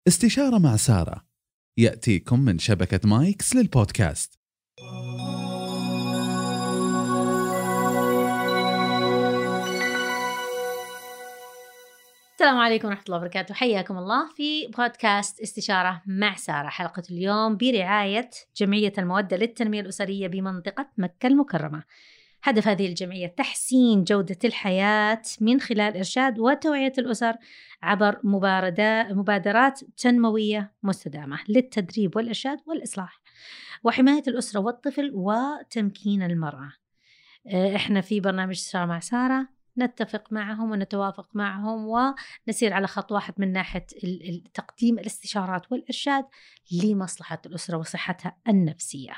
استشارة مع سارة يأتيكم من شبكة مايكس للبودكاست. السلام عليكم ورحمة الله وبركاته، حياكم الله في بودكاست استشارة مع سارة. حلقة اليوم برعاية جمعية المودة للتنمية الأسرية بمنطقة مكة المكرمة. هدف هذه الجمعية تحسين جودة الحياة من خلال إرشاد وتوعية الأسر عبر مبادرات تنموية مستدامة للتدريب والإرشاد والإصلاح وحماية الأسرة والطفل وتمكين المرأة. إحنا في برنامج استشارة مع سارة نتفق معهم ونتوافق معهم ونسير على خط واحد من ناحية تقديم الاستشارات والإرشاد لمصلحة الأسرة وصحتها النفسية.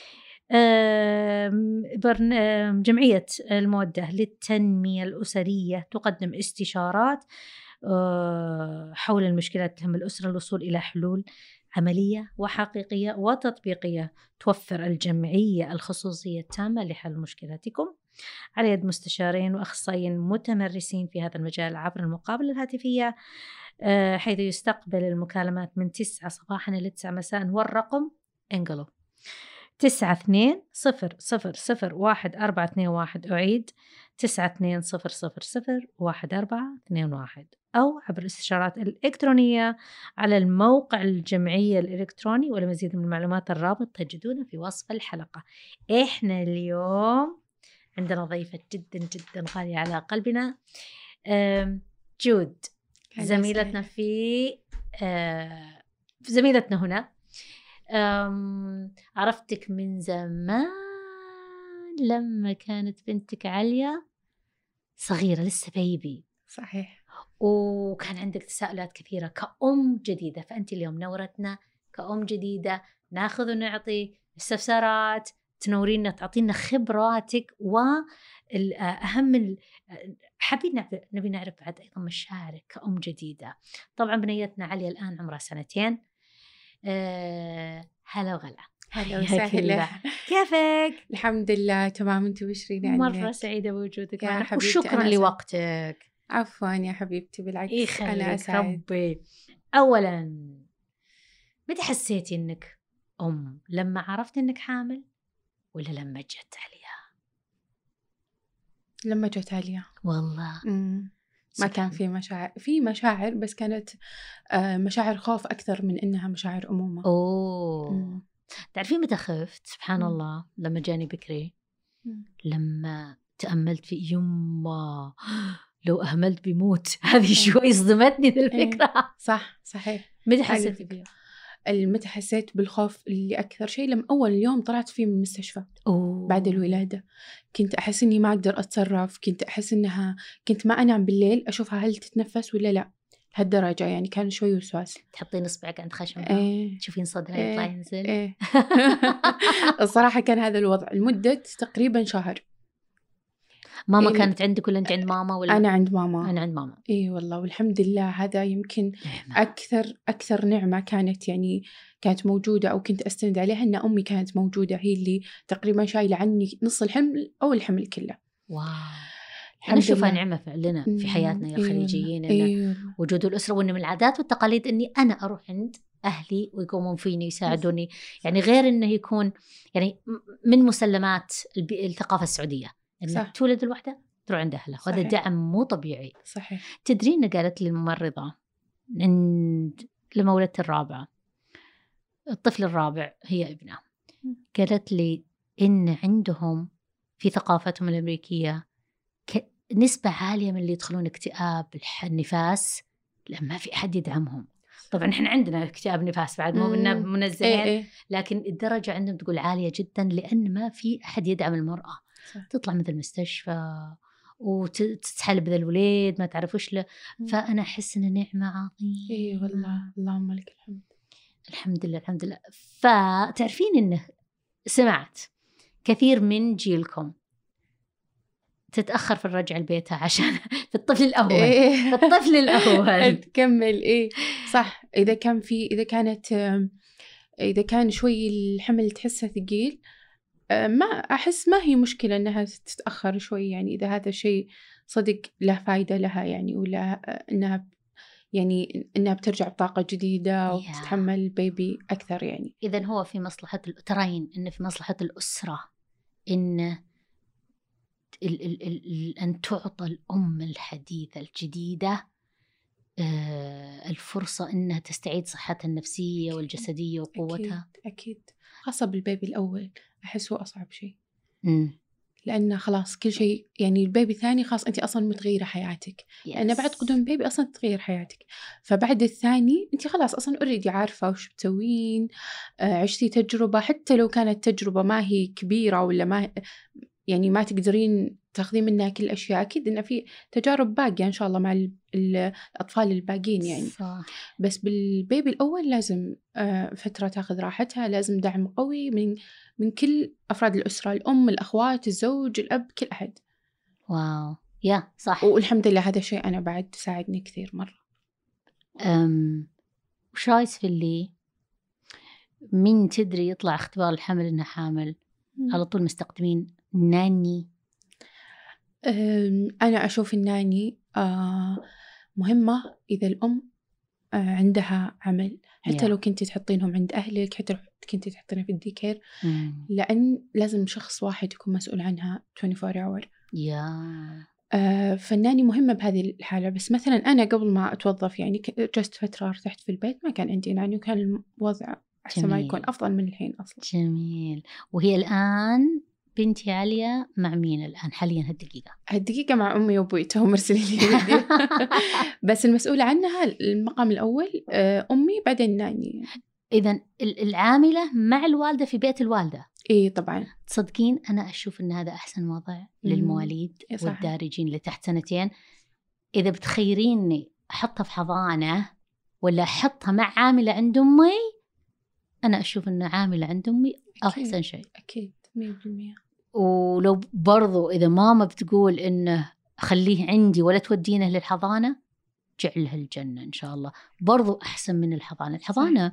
جمعية المودة للتنمية الأسرية تقدم استشارات حول المشكلات تهم الأسرة للوصول إلى حلول عملية وحقيقية وتطبيقية. توفر الجمعية الخصوصية التامة لحل مشكلاتكم على يد مستشارين وأخصائيين متمرسين في هذا المجال عبر المقابلة الهاتفية، حيث يستقبل المكالمات من 9 صباحا إلى 9 مساء، والرقم انقلوا 9200011421. أعيد 9200011421 أو عبر الاستشارات الإلكترونية على الموقع الجمعية الإلكتروني. ولمزيد من المعلومات الرابط تجدونه في وصف الحلقة. إحنا اليوم عندنا ضيفة جدا جدا غالية على قلبنا، جود، زميلتنا زميلتنا هنا. عرفتك من زمان لما كانت بنتك عليا صغيرة لسه بيبي. صحيح. وكان عندك تساؤلات كثيرة كأم جديدة، فأنت اليوم نورتنا كأم جديدة، ناخذ ونعطي استفسارات، تنورينا، تعطينا خبراتك، والأهم نبي نعرف بعد أيضا مشاعرك كأم جديدة. طبعا بنيتنا عليا الآن عمرها 2 سنين. هلا وغلا. هلا وسهلا. كيفك؟ الحمد لله تمام. انت وشرين عنك؟ مرة سعيدة بوجودك يا معنا حبيبتي، وشكرا لوقتك. عفوا يا حبيبتي، بالعكس أنا أسعد. ربي. أولا متى حسيتي إنك أم؟ لما عرفت إنك حامل ولا لما جت عليها؟ لما جت عليها والله. ما كان في مشاعر بس كانت مشاعر خوف أكثر من إنها مشاعر أمومة. تعرفين متى خفت؟ سبحان الله، لما جاني بكري. لما تأملت في يما لو أهملت بيموت. هذه شوي صدمتني ذي الفكرة. صح صحيح. متى حسيت فيها؟ متى حسيت بالخوف اللي أكثر شيء لما أول يوم طلعت فيه من المستشفى بعد الولادة. كنت أحس إني ما أقدر أتصرف، كنت أحس إنها كنت ما أنام بالليل أشوفها هل تتنفس ولا لا، هالدرجة يعني كان شوي وسواس. تحطين إصبعك عند خشمها تشوفين صدرها يطلع ينزل. الصراحة كان هذا الوضع لمدة تقريبا شهر. ماما كانت عندك ولا أنت عند ماما؟ ولا أنا عند ماما. أنا عند ماما. إيه والله والحمد لله. هذا يمكن أكثر نعمة كانت يعني كانت موجودة أو كنت أستند عليها، إن أمي كانت موجودة، هي اللي تقريبا شايلة عني نص الحمل أو الحمل كله. واو. أنا أشوفها نعمة فعلنا في حياتنا يا الخليجيين. إن وجود الأسرة، وإن من العادات والتقاليد إني أنا أروح عند أهلي ويقومون فيني يساعدوني. يعني غير إنه يكون يعني من مسلمات الثقافة السعودية إنك تولد الوحدة تروح عند أهلها، وهذا دعم مو طبيعي. صحيح. تدرين قالت لي الممرضة لما ولدت الرابعة، الطفل الرابع هي ابنه، قالت لي إن عندهم في ثقافتهم الأمريكية نسبة عالية من اللي يدخلون اكتئاب النفاس لما في أحد يدعمهم. طبعا إحنا عندنا اكتئاب نفاس بعد مو منزلين، لكن الدرجة عندهم تقول عالية جدا لأن ما في أحد يدعم المرأة. تطلع مثل المستشفى وتتحلب ذا الوليد ما تعرف وش له. فأنا أحس إن نعمة عظيمة. إيه والله، اللهم لك الحمد. الحمد لله الحمد لله. فتعرفين إنه سمعت كثير من جيلكم تتأخر في الرجعة لبيتها عشان في الطفل الأول. في الطفل الأول تكمل. صح. إذا كان شوي الحمل تحسه ثقيل، ما أحس ما هي مشكلة أنها تتأخر شوي، يعني إذا هذا الشيء صدق له فايدة لها يعني، ولا أنها يعني إنها بترجع بطاقة جديدة وبتتحمل البيبي أكثر يعني. إذن هو في مصلحة ترين إن في مصلحة الأسرة إن أن تعطى الأم الحديثة الجديدة الفرصة إنها تستعيد صحتها النفسية والجسدية وقوتها. أكيد خاصة بالبيبي الأول أحس هو أصعب شيء. لأنه خلاص كل شيء يعني البيبي الثاني خلاص أنت أصلاً متغيرة حياتك. لأن بعد قدوم البيبي أصلاً تتغير حياتك. فبعد الثاني أنت خلاص أصلاً أوريدي عارفة وش بتسوين. عشتي تجربة حتى لو كانت تجربة ما هي كبيرة ولا ما يعني ما تقدرين تاخذين منها كل الأشياء. أكيد إن في تجارب باقية إن شاء الله مع الأطفال الباقين يعني. صح. بس بالبيبي الأول لازم فترة تاخذ راحتها. لازم دعم قوي من كل أفراد الأسرة، الأم، الأخوات، الزوج، الأب، كل أحد. واو يا صح. والحمد لله هذا الشيء أنا بعد ساعدني كثير مرة. وش رايك في اللي من تدري يطلع اختبار الحمل إنها حامل على طول مستقدمين ناني؟ أنا أشوف الناني مهمة إذا الأم عندها عمل، حتى لو كنتي تحطينهم عند أهلك، حتى لو كنتي تحطينها في الديكير، لأن لازم شخص واحد يكون مسؤول عنها 24 hour. فالناني مهمة بهذه الحالة. بس مثلا أنا قبل ما أتوظف يعني جست فترة ارتحت في البيت، ما كان عندي ناني وكان الوضع أحسن ما يكون، أفضل من الحين أصلا. جميل. وهي الآن بنتي عالية مع مين الآن حاليا هالدقيقة مع أمي وأبوي، توهم مرسلين لي فيديو. بس المسؤولة عنها المقام الأول أمي بعدين ناني. إذن العاملة مع الوالدة في بيت الوالدة. إيه طبعا. تصدقين أنا أشوف أن هذا أحسن وضع للمواليد والدارجين اللي تحت 2 إذا بتخيريني أحطها في حضانة ولا أحطها مع عاملة عند أمي، أنا أشوف أن عاملة عند أمي أحسن شيء. أكيد 100%. ولو برضو إذا ماما بتقول إنه خليه عندي ولا تودينه للحضانة، جعلها الجنة إن شاء الله، برضو أحسن من الحضانة.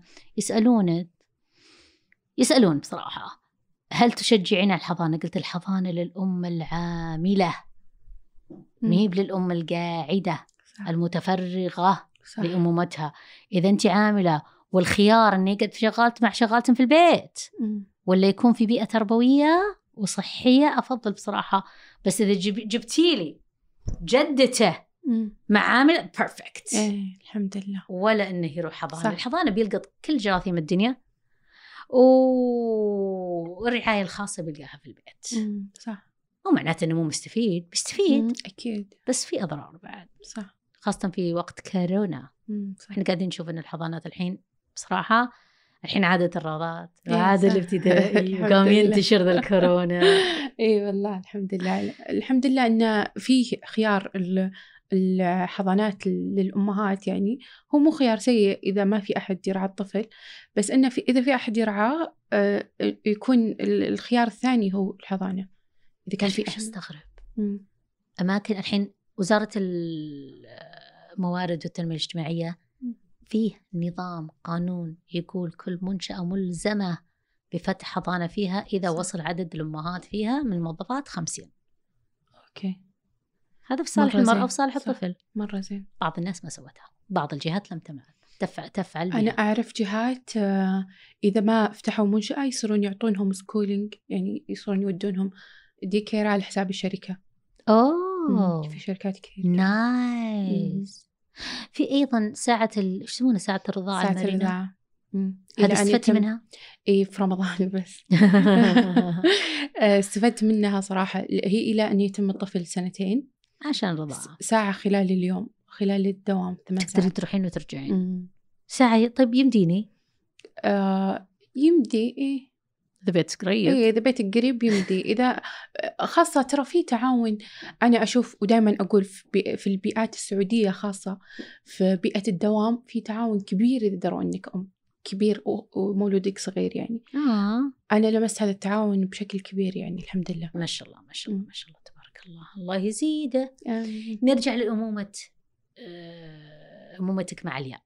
يسألون بصراحة هل تشجعين على الحضانة؟ قلت الحضانة للأم العاملة، مهيب للأم القاعدة المتفرغة لأمومتها. إذا أنت عاملة والخيار أني قد شغلت مع شغالة في البيت ولا يكون في بيئة تربوية وصحية، أفضل بصراحة. بس إذا جبتيلي جدته مع عامل بيرفكت، الحمد لله. ولا إنه يروح حضانة. الحضانة بيلقط كل جراثيم الدنيا، والرعاية الخاصة بيلقاها في البيت. صح. مو معناته إنه مو مستفيد، بيستفيد أكيد، بس في أضرار بعد. صح. خاصة في وقت كورونا. إحنا قاعدين نشوف إن الحضانات الحين بصراحة الحين عادة الروضات وعادة الابتدائي وقام ينتشر ذا الكورونا. إيه والله الحمد لله إن في خيار الحضانات للأمهات. يعني هو مو خيار سيء إذا ما في أحد يرعى الطفل، بس إنه إذا في أحد يرعاه يكون الخيار الثاني هو الحضانة إذا كان في أحد. استغرب أماكن الحين وزارة الموارد والتنمية الاجتماعية فيه نظام قانون يقول كل منشأة ملزمة بفتح حضانة فيها إذا وصل عدد الأمهات فيها من الموظفات 50. أوكي. هذا في صالح المرأة وفي صالح الطفل. مرة زين. بعض الناس ما سوتها، بعض الجهات لم تفعل بها. أنا أعرف جهات إذا ما فتحوا منشأة يصيرون يعطونهم سكولينج، يعني يصيرون يودونهم ديكير على حساب الشركة. في شركات كثير. نايس. في أيضا ساعة إيش يسمونها، ساعة الرضاعة. ساعة الرضاعة. هل استفدت منها؟ إيه في رمضان بس. استفدت منها صراحة. هي إلى أن يتم الطفل 2 عشان الرضاعة. ساعة خلال اليوم، خلال الدوام 8 ساعات. تقدرين تروحين وترجعين. ساعة. طيب يمديني؟ يمدي. إيه إذا بيتك قريب. إيه إذا بيتك قريب يمدي. إذا خاصة ترى في تعاون. أنا أشوف ودائما أقول في البيئات السعودية خاصة في بيئة الدوام في تعاون كبير إذا دروا أنك أم كبير ومولودك صغير يعني. أنا لمست هذا التعاون بشكل كبير يعني الحمد لله. ما شاء الله ما شاء الله ما شاء الله تبارك الله، الله يزيده. نرجع لأمومة أمومتك مع الياء.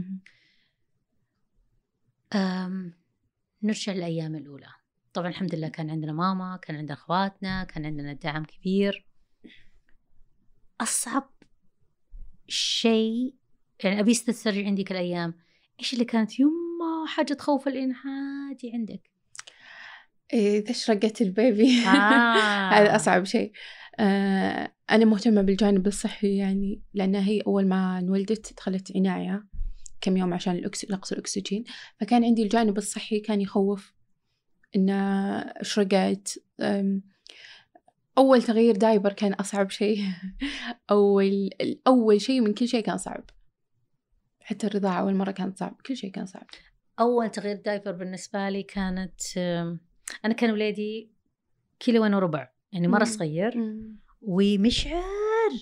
نرجع للأيام الأولى. طبعا الحمد لله كان عندنا ماما، كان عندنا أخواتنا، كان عندنا دعم كبير. أصعب شيء يعني أبي تسترجع عندك الأيام، إيش اللي كانت يما حاجة تخوف الإن عادي عندك؟ إذا شرقت البيبي هذا أصعب شيء. أنا مهتمة بالجانب الصحي يعني، لأنها هي أول ما انولدت دخلت عناية كم يوم عشان نقص الأكسجين، فكان عندي الجانب الصحي كان يخوف إن شرقت. أول تغيير دايبر كان أصعب شيء. أول شيء من كل شيء كان صعب، حتى الرضاعة أول مرة كانت صعب، كل شيء كان صعب. أول تغيير دايبر بالنسبة لي كانت أنا كان ولادي 1.25 كيلو، يعني مرة صغير ومشعر.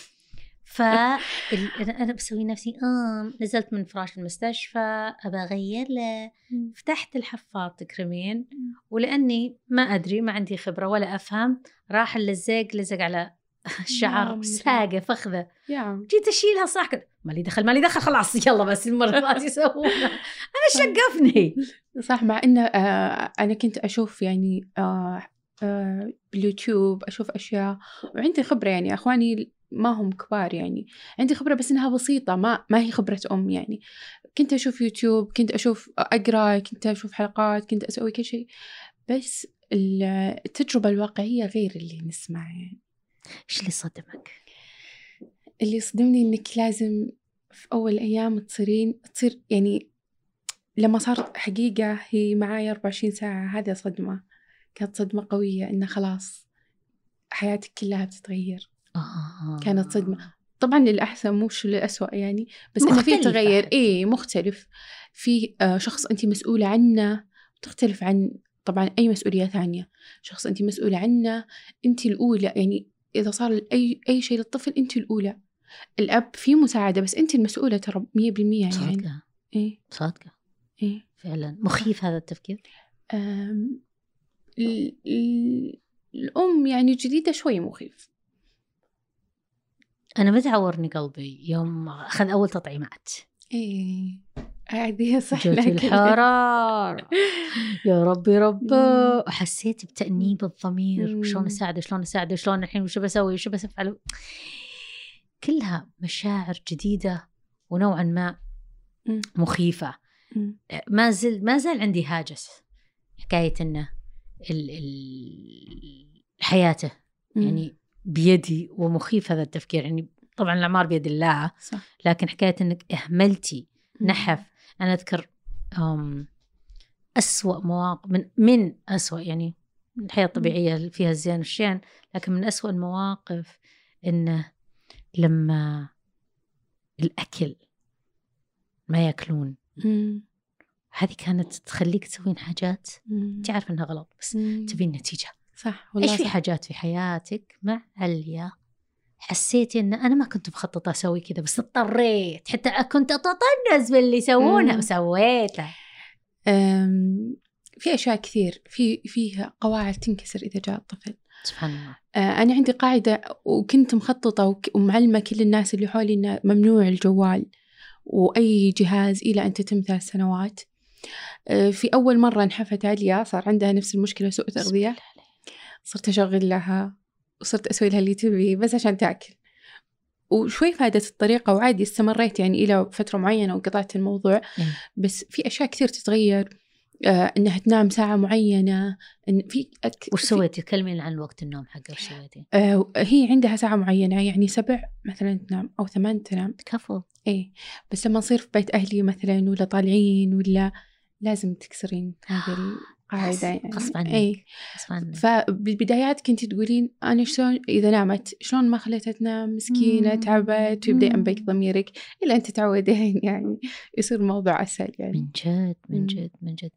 فأنا بسوي نفسي نزلت من فراش المستشفى أبى أغير له، فتحت الحفاض تكرمين، ولأني ما أدري ما عندي خبرة ولا أفهم، راح اللزق لزق على الشعر ساقة فخذة، جيت أشيلها صح كده ما لي دخل خلاص يلا بس المرة ما يسوونها. أنا شقفني صح. مع إن أنا كنت أشوف يعني باليوتيوب أشوف أشياء وعندي خبرة، يعني أخواني ما هم كبار يعني عندي خبرة بس إنها بسيطة، ما هي خبرة أم يعني. كنت أشوف يوتيوب، كنت أشوف أقرأ، كنت أشوف حلقات، كنت أسوي كل شيء، بس التجربة الواقعية غير اللي نسمع يعني. إيش اللي صدمك؟ اللي صدمني إنك لازم في أول أيام تصير يعني لما صار حقيقة هي معايا 24 ساعة، هذا صدمة، كانت صدمة قوية إنه خلاص حياتك كلها بتتغير. كانت صدمة طبعا للأحسن مش للأسوأ يعني، بس إنه في تغير مختلف في شخص أنت مسؤولة عنه، تختلف عن طبعا أي مسؤولية ثانية. شخص أنت مسؤولة عنه، أنت الأولى يعني، إذا صار أي شيء للطفل أنت الأولى. الأب فيه مساعدة بس أنت المسؤولة ترى 100% يعني. صادقة فعلا. مخيف هذا التفكير. الأم يعني جديدة شوي مخيف. أنا متعورني قلبي يوم أخذ أول تطعيمات. عادي صح. جوتي الحرارة يا ربي وحسيت بتأنيب الضمير، شلون أساعده شلون الحين وشو بسوي وشو بسفعل. كلها مشاعر جديدة ونوعا ما مخيفة. ما زال عندي هاجس حكاية إنه حياته يعني بيدي، ومخيف هذا التفكير يعني. طبعا الأعمار بيد الله صح. لكن حكاية إنك إهملتي نحف. أنا أذكر أسوأ مواقف من أسوأ يعني الحياة الطبيعية فيها الزين والشين، لكن من أسوأ المواقف إنه لما الأكل ما يأكلون، هذه كانت تخليك تسوين حاجات تعرف إنها غلط بس تبين نتيجة صح. إيش في حاجات في حياتك مع عليا حسيتي إن أنا ما كنت مخططة أسوي كذا بس اضطريت، حتى كنت أتطنز باللي يسوونها وسويتها. في أشياء كثير، فيها قواعد تنكسر إذا جاء الطفل. سبحان الله. أنا عندي قاعدة وكنت مخططة ومعلمة كل الناس اللي حولي إنه ممنوع الجوال وأي جهاز إلى أن تتم 3 سنوات. في أول مرة انحفت عليا صار عندها نفس المشكلة، سوء تغذية، صرت أشغل لها وصرت أسوي لها اللي تبي بس عشان تأكل، وشوي فادت الطريقة وعادي استمريت يعني إلى فترة معينة وقطعت الموضوع. بس في أشياء كثير تتغير، إنها تنام ساعة معينة. إن وش سويتي؟ كلمين عن وقت النوم حقه. وش سويتي؟ هي عندها ساعة معينة يعني 7 مثلا تنام أو 8 تنام. كفو. بس لما نصير في بيت أهلي مثلا ولا طالعين ولا لازم تكسرين هذه القاعدة يعني غصب عنك. فبالبدايات كنت تقولين أنا شلون إذا نامت شلون ما خليتها تنام مسكينة تعبت، ويبدأ ينبك ضميرك إلا أنت تعودين يعني يصير الموضوع أسهل يعني. من جد.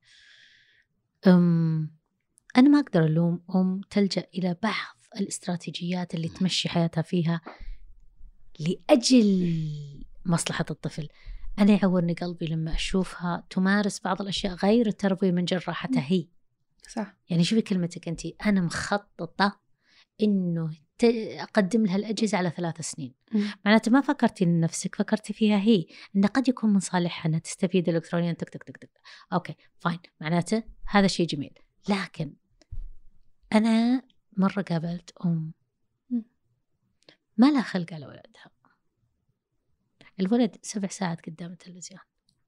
أنا ما أقدر ألوم تلجأ إلى بعض الاستراتيجيات اللي تمشي حياتها فيها لأجل مصلحة الطفل. أنا يعورني قلبي لما أشوفها تمارس بعض الأشياء غير التربوية من جل راحتها هي. صح. يعني شوفي كلمتك أنت، أنا مخططة إنه أقدم لها الأجهزة على 3 سنين. معناته ما فكرتي لنفسك، فكرتي فيها هي، إنه قد يكون من صالحها أنها تستفيد إلكترونيا. تك أوكي فاين، معناته هذا شيء جميل. لكن أنا مرة قابلت ما لا خلق على ولدها، الولد 7 ساعات قدام التلفزيون.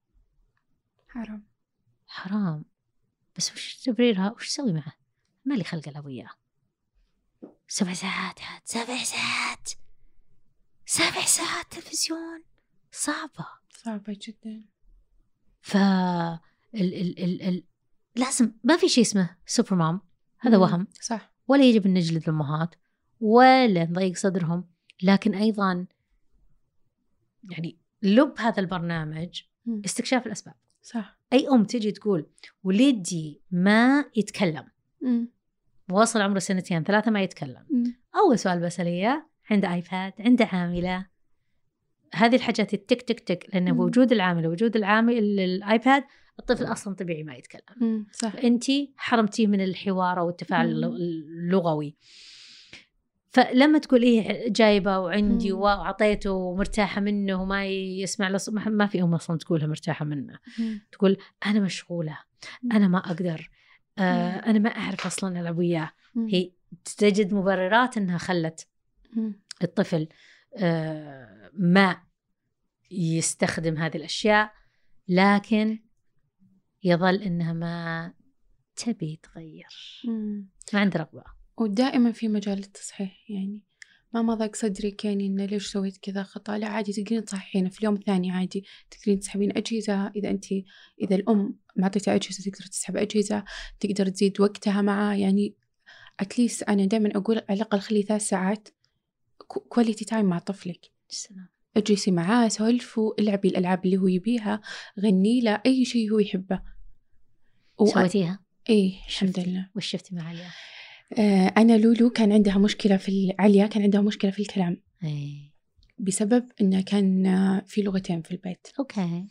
حرام. بس وش تبريرها؟ وش تسوي معه؟ ما لي خلق له وياه. 7 ساعات 7 ساعات تلفزيون، صعبة جدا. لازم، ما في شيء اسمه سوبر مام، هذا وهم. صح. ولا يجب أن نجلد الأمهات ولا نضيق صدرهم، لكن أيضا يعني لب هذا البرنامج استكشاف الأسباب. صح. أي أم تجي تقول ولدي ما يتكلم، واصل عمره 2 3 ما يتكلم، أول سؤال بسأليه عنده آيباد، عنده عاملة، هذه الحاجات التك تك تك، لأن بوجود العاملة وجود الآيباد الطفل أصلا طبيعي ما يتكلم. صح. أنتي حرمتيه من الحوار والتفاعل اللغوي. فلما تقول إيه جايبة وعندي وعطيته ومرتاحة منه وما يسمع ما في أم أصلا تقولها مرتاحة منه. تقول أنا مشغولة، أنا ما أقدر، أنا ما أعرف أصلا ألعب وياه. هي تجد مبررات أنها خلت الطفل ما يستخدم هذه الأشياء، لكن يظل إنها ما تبي تغير، ما عند رغبة. ودائما في مجال للتصحيح، يعني ما ضاق صدرك يعني إنه ليش سويت كذا خطأ، لا عادي تقدرين تصححينه في اليوم الثاني، عادي تقدرين تسحبين أجهزة. إذا الأم ما عطيتها أجهزة تقدر تسحب أجهزة، تقدر تزيد وقتها معاه. يعني أتليست أنا دائما أقول على الأقل خلي 3 ساعات كواليتي تايم مع طفلك. اجلسي معاه، سولفوا، العبي الألعاب اللي هو يبيها، غني له أي شيء هو يحبه. سويتيها؟ إيه الحمد لله. وش شفتي مع عليا؟ أنا لولو كان عندها مشكلة عليا كان عندها مشكلة في الكلام. أي. بسبب إنه كان في لغتين في البيت. أوكي.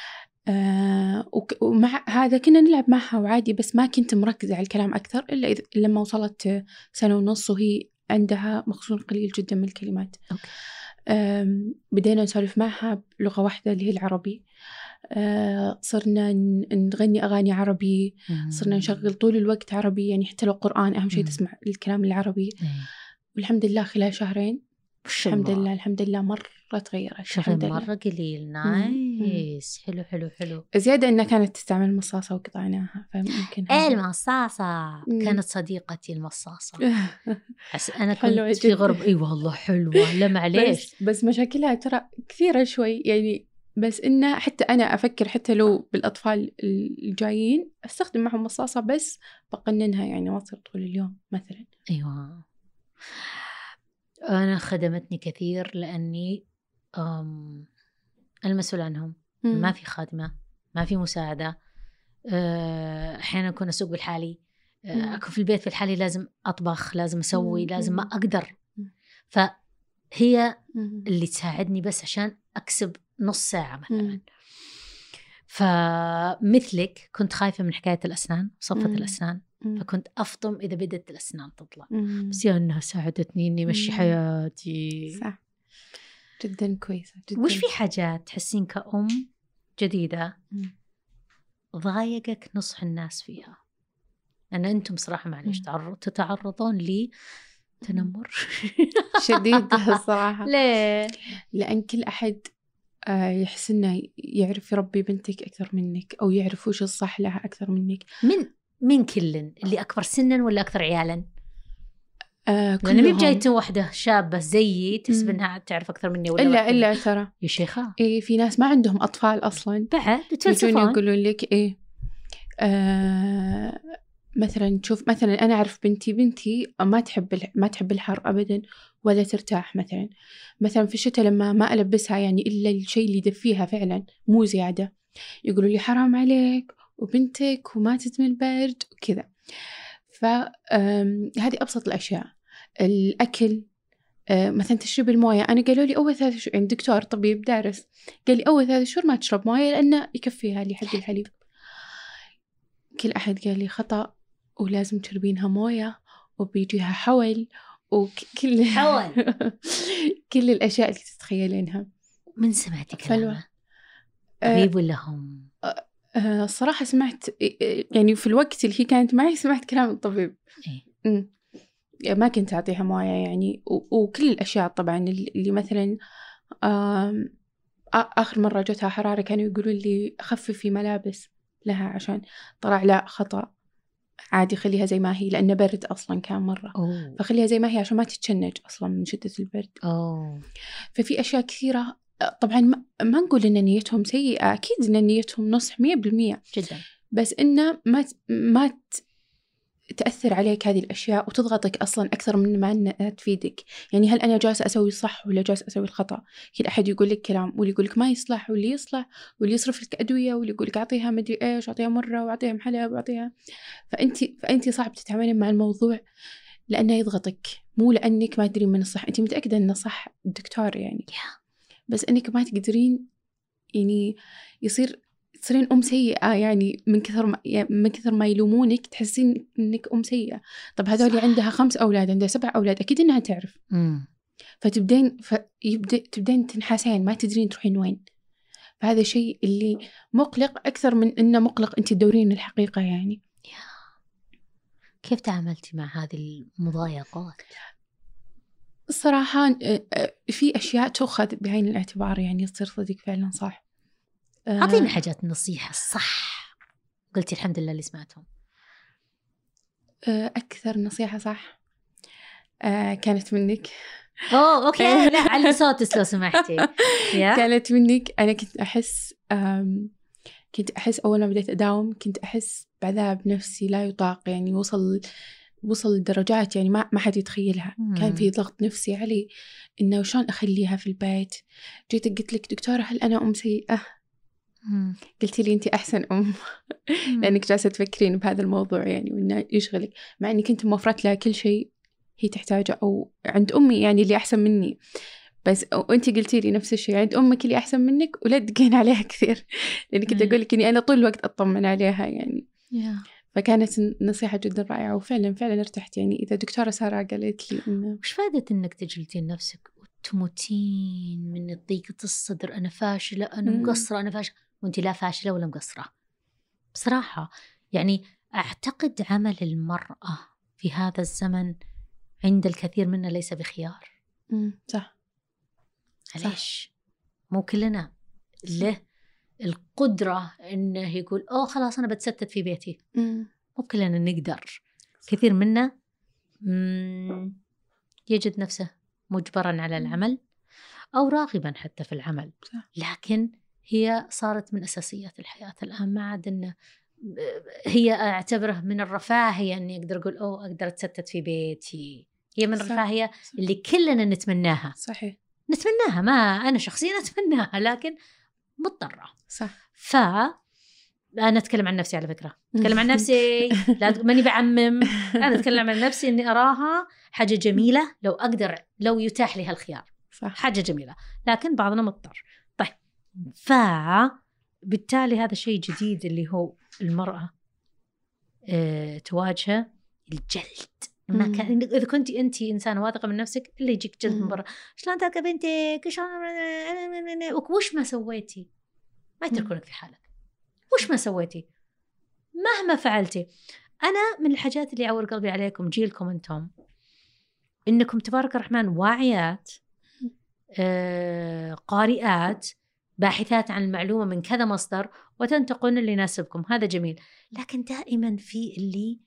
ومع هذا كنا نلعب معها وعادي، بس ما كنت مركزة على الكلام أكثر إلا لما وصلت 1.5 سنة وهي عندها مخزون قليل جدا من الكلمات. أوكي. بدينا نسولف معها بلغة واحدة اللي هي العربي. صرنا نغني أغاني عربي، صرنا نشغل طول الوقت عربي، يعني حتى لو قرآن أهم شيء تسمع الكلام العربي. والحمد لله خلال 2 شهر الحمد لله مرة تغيرت. شهرين مرة قليل. نايس. حلو. زيادة إنها كانت تستعمل مصاصة وقطعناها، فممكن المصاصة كانت صديقتي المصاصة. أنا كنت في غرب. أي والله حلوة. لا معليش، بس مشاكلها ترى كثيرة شوي يعني. بس إنه حتى أنا أفكر حتى لو بالأطفال الجايين أستخدم معهم مصاصة، بس بقننها يعني ما تصير طول اليوم مثلا. أيوة. أنا خدمتني كثير لأني المسؤول عنهم. ما في خادمة، ما في مساعدة. أحيانا أكون أسوق بالحالي، أكون في البيت في الحالي، لازم أطبخ، لازم أسوي، لازم ما أقدر. فهي اللي تساعدني بس عشان أكسب نص ساعة مثلا. فمثلك كنت خايفة من حكاية الأسنان، صفة الأسنان، فكنت أفطم إذا بدت الأسنان تطلع. بس يا أنها ساعدتني إني مشي حياتي. صح، جدا كويسة جدا. وش في حاجات تحسين كأم جديدة ضايقك نصح الناس فيها؟ أن أنتم صراحة معليش تتعرضون لي تنمر شديد الصراحة. ليه؟ لأن كل أحد يحس إنه يعرف يربي بنتك أكثر منك، أو يعرف وش الصح لها أكثر منك. من كلن اللي أكبر سنا ولا أكثر عيالا؟ لأن مين جايت واحدة شابة زيي تحسب إنها تعرف أكثر مني ولا إلا ترى يا شيخة. إيه، في ناس ما عندهم أطفال أصلاً بعد يجون يقولون لك إيه مثلا شوف، مثلا أنا أعرف بنتي ما تحب الحر أبدا ولا ترتاح. مثلا في الشتاء لما ما ألبسها يعني إلا الشيء اللي يدفيها فعلا مو زيادة، يقولوا لي حرام عليك وبنتك وما تدمن البرد وكذا. فهذه أبسط الأشياء. الأكل مثلا تشرب الموية، أنا قالوا لي أول 3 شهور، يعني دكتور طبيب دارس قال لي أول 3 شهور ما تشرب موية لأنه يكفيها لي حق الحليب. كل أحد قال لي خطأ ولازم تشربينها موية وبيجيها حول وكل حول كل الأشياء اللي تتخيلينها. من سمعتي كلامه طبيب ولا هم؟ الصراحة سمعت يعني في الوقت اللي هي كانت معي سمعت كلام الطبيب. ما كنت أعطيها موية يعني، وكل الأشياء طبعا اللي مثلا آخر مرة جتها حرارة كانوا يقولوا لي خففي ملابس لها، عشان طلع لا خطأ، عادي خليها زي ما هي، لأنه برد أصلا كان مرة. فخليها زي ما هي عشان ما تتشنج أصلا من شدة البرد. ففي أشياء كثيرة طبعا ما نقول إن نيتهم سيئة، أكيد إن نيتهم نصح 100% جدا، بس إنه ما تأثر عليك هذه الأشياء وتضغطك أصلا أكثر من ما إنها تفيدك. يعني هل أنا جالسة أسوي الصح ولا جالسة أسوي الخطأ؟ كل أحد يقول لك كلام، واللي يقول لك ما يصلح، واللي يصلح، واللي يصرف لك أدوية، واللي يقول لك أعطيها مدري إيش، أعطيها مرة وأعطيها محلب وأعطيها. فأنت صعب تتعاملين مع الموضوع لأنه يضغطك، مو لأنك ما تدرين من الصح. أنت متأكدة إنه صح الدكتور يعني، بس إنك ما تقدرين، يعني تصيرين أم سيئة يعني من كثر ما يلومونك تحسين إنك أم سيئة. طب هذول عندها 5 أولاد، عندها 7 أولاد، أكيد إنها تعرف. تبدين تنحاسين، ما تدرين تروحين وين. فهذا الشيء اللي مقلق أكثر من إنه مقلق أنت تدورين الحقيقة يعني. كيف تعاملتي مع هذه المضايقات؟ الصراحة في أشياء تأخذ بعين الاعتبار، يعني تصير صدق فعلا صح. أعطينا حاجات نصيحة صح قلتي الحمد لله اللي سمعتهم. أكثر نصيحة صح كانت منك. أوكي لا علي صوتك لو سمحتي. كانت منك. أنا كنت أحس أول ما بديت أداوم كنت أحس بعذاب نفسي لا يطاق، يعني وصل لدرجات يعني ما حد يتخيلها. كان في ضغط نفسي علي إنه شلون أخليها في البيت. جيت قلت لك دكتورة هل أنا أم سيئة؟ قلتي لي أنت أحسن أم لأنك جالسة تفكرين بهذا الموضوع يعني، وإنه يشغلك، مع إني كنت موفرت لها كل شيء هي تحتاجه أو عند أمي يعني اللي أحسن مني. بس وأنتي قلتي لي نفس الشيء عند أمك اللي أحسن منك، ولا تدقين عليها كثير لأني كنت أقول لك إني أنا طول الوقت أطمن عليها يعني. فكانت نصيحة جدا رائعة، وفعلا ارتحت. يعني إذا دكتورة سارة قالت لي إنه وش فائدة إنك تجلدين نفسك وتموتين من ضيقة الصدر، أنا فاشلة، أنا مقصرة، أنا فاشلة، وأنت لا فاشلة ولا مقصرة. بصراحة يعني أعتقد عمل المرأة في هذا الزمن عند الكثير منا ليس بخيار. صح. ليش؟ مو كلنا له القدرة إنه يقول خلاص أنا بتستت في بيتي. مو كلنا نقدر. كثير منا يجد نفسه مجبرا على العمل أو راغبا حتى في العمل. لكن هي صارت من أساسيات الحياة الآن، ما عاد إنه هي أعتبره من الرفاهية إني أقدر أقول أقدر أتستت في بيتي. هي من الرفاهية اللي كلنا نتمناها. صحيح. نتمناها، ما أنا شخصيا أتمناها لكن مضطرة. صح. أنا أتكلم عن نفسي على فكرة، أتكلم عن نفسي لا ماني بعمم. أنا أتكلم عن نفسي إني أراها حاجة جميلة لو يتاح لي هالخيار. صح. حاجة جميلة، لكن بعضنا مضطر. طيب بالتالي هذا شيء جديد اللي هو المرأة تواجهه الجلد. ما كان إذا كنت أنت إنسانة واثقة من نفسك اللي يجيك جلد من برا، شلون تركب بنتك، وش ما سويتي ما يتركونك في حالك. وش ما سويتي مهما فعلتي. أنا من الحاجات اللي يعور قلبي عليكم جيلكم أنتم، إنكم تبارك الرحمن واعيات، قارئات، باحثات عن المعلومة من كذا مصدر وتنتقون اللي يناسبكم. هذا جميل. لكن دائما في اللي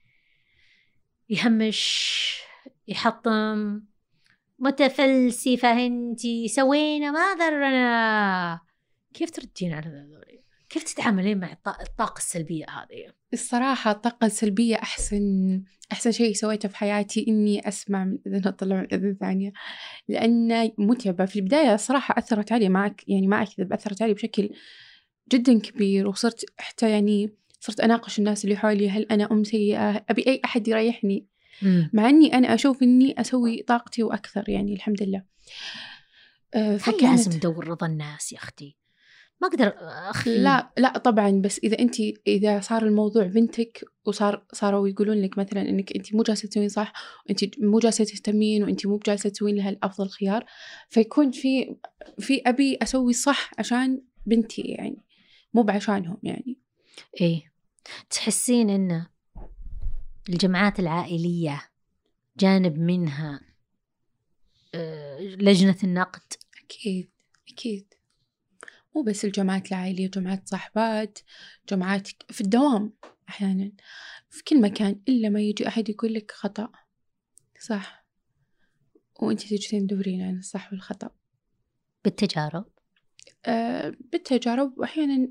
يهمش، يحطم، متفلسفة، انتي سوينا ما ذرنا. كيف تردين على هذول؟ كيف تتعاملين مع الطاقة السلبية هذه؟ الصراحة الطاقة السلبية أحسن شيء سويته في حياتي إني أسمع من إذن أطلع من إذن ثانية، لأن متعبة في البداية صراحة. أثرت علي يعني ما أكذب، أثرت علي بشكل جدا كبير، وصرت حتى يعني صرت أناقش الناس اللي حولي هل أنا أم سيئة، أبي أي أحد يريحني، مع أني أنا أشوف إني أسوي طاقتي وأكثر يعني الحمد لله. هل لازم ندور رضا الناس يا أختي؟ ما أقدر أخفي. لا طبعا، بس إذا صار الموضوع بنتك صاروا يقولون لك مثلا إنك أنت مو جالسة تسوين صح، وأنت مو جالسة تهتمين، وأنت مو جالسة تسوين لها الأفضل خيار، فيكون في أبي أسوي صح عشان بنتي يعني، مو بعشانهم يعني. إيه، تحسين إن الجمعات العائلية جانب منها لجنة النقد؟ أكيد مو بس الجامعات العائلية، جامعات صاحبات، جامعات في الدوام أحيانا، في كل مكان، إلا ما يجي أحد يقول لك خطأ صح وأنت تجي تدورين عن الصح والخطأ. بالتجارب؟ بالتجارب، وأحيانا